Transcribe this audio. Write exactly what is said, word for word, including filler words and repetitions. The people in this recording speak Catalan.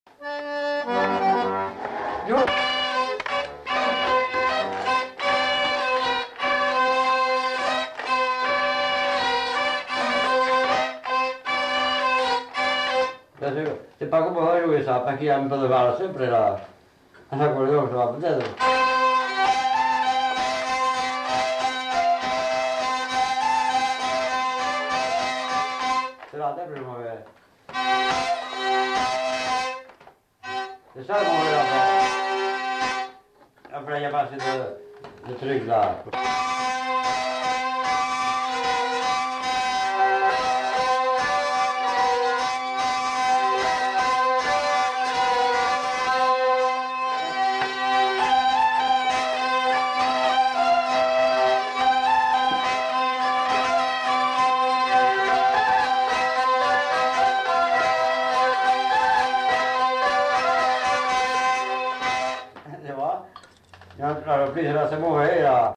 Jo. Se pa como va yo esa, pa que ya me puedo ver siempre la esa acordeón se va a poner. Se la te prima ve. Se sa como era pa. Après il y a passé de de trucs là. Ja, la reprise là c'est mauvais là.